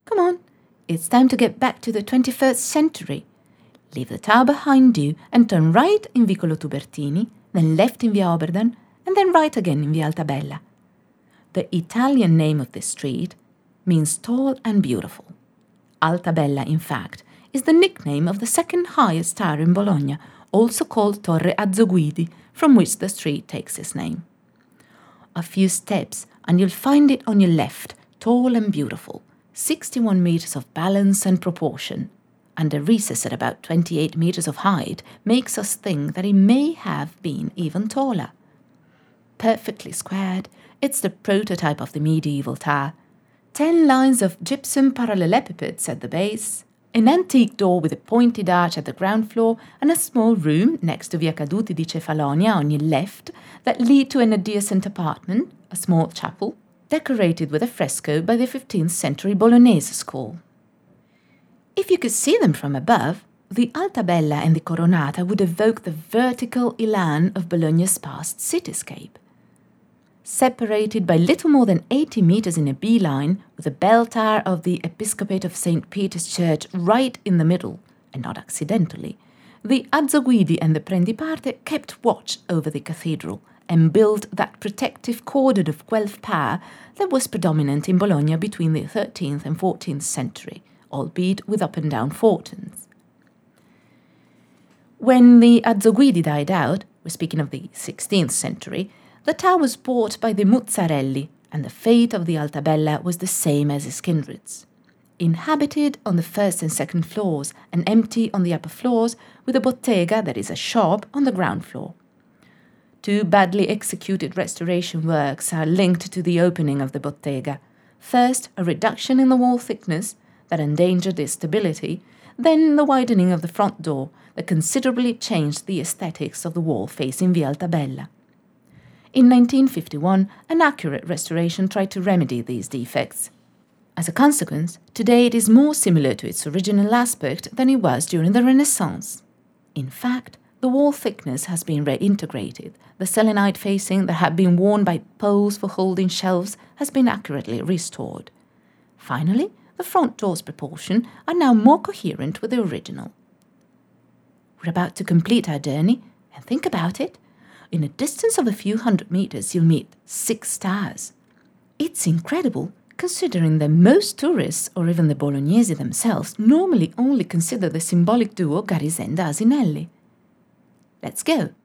Come on, it's time to get back to the 21st century. Leave the tower behind you and turn right in Vicolo Tubertini, then left in Via Oberdan, and then right again in Via Altabella. The Italian name of this street means tall and beautiful. Altabella, in fact, is the nickname of the second highest tower in Bologna, also called Torre Azzoguidi, from which the street takes its name. A few steps and you'll find it on your left, tall and beautiful, 61 meters of balance and proportion, and a recess at about 28 meters of height makes us think that it may have been even taller. Perfectly squared, it's the prototype of the medieval tower. 10 lines of gypsum parallelepipeds at the base, an antique door with a pointed arch at the ground floor, and a small room next to Via Caduti di Cefalonia on your left that lead to an adjacent apartment, a small chapel, decorated with a fresco by the 15th century Bolognese school. If you could see them from above, the Altabella and the Coronata would evoke the vertical elan of Bologna's past cityscape. Separated by little more than 80 meters in a beeline, with the bell tower of the Episcopate of St. Peter's Church right in the middle, and not accidentally, the Azzoguidi and the Prendiparte kept watch over the cathedral and built that protective cordon of Guelph power that was predominant in Bologna between the 13th and 14th century, albeit with up-and-down fortunes. When the Azzoguidi died out, we're speaking of the 16th century, the tower was bought by the Muzzarelli, and the fate of the Altabella was the same as its kindred's. Inhabited on the first and second floors and empty on the upper floors, with a bottega, that is a shop, on the ground floor. Two badly executed restoration works are linked to the opening of the bottega. First, a reduction in the wall thickness that endangered its stability, then the widening of the front door that considerably changed the aesthetics of the wall facing Via Altabella. In 1951, an accurate restoration tried to remedy these defects. As a consequence, today it is more similar to its original aspect than it was during the Renaissance. In fact, the wall thickness has been reintegrated. The selenite facing that had been worn by poles for holding shelves has been accurately restored. Finally, the front door's proportions are now more coherent with the original. We're about to complete our journey, and think about it. In a distance of a few hundred meters, you'll meet 6 towers. It's incredible, considering that most tourists, or even the Bolognese themselves, normally only consider the symbolic duo Garisenda-Asinelli. Let's go.